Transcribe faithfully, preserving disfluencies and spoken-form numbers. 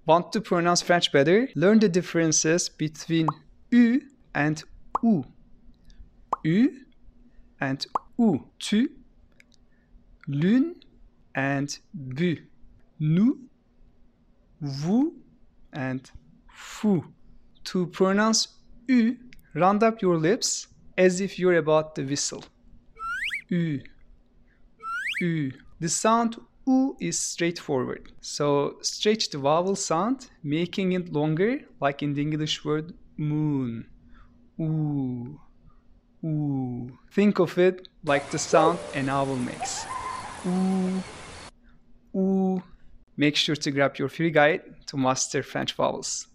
Want to pronounce French better? Learn the differences between U and U. U and U. Tu, l'une and bu. Nous, vous and fou. To pronounce U, round up your lips as if you're about to whistle. U. U. The sound U is straightforward. So stretch the vowel sound, making it longer, like in the English word moon. Ooh. Ooh. Think of it like the sound an owl makes. Ooh. Ooh. Make sure to grab your free guide to master French vowels.